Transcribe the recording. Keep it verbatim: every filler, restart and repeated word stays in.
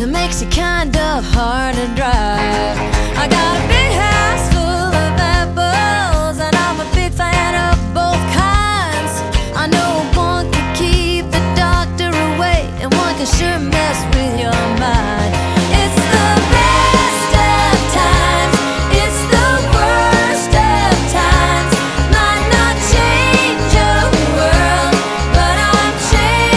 that makes it kind of hard to drive. I got a big house full of apples, and I'm a big fan of both kinds. I know one can keep the doctor away, and one can sure mess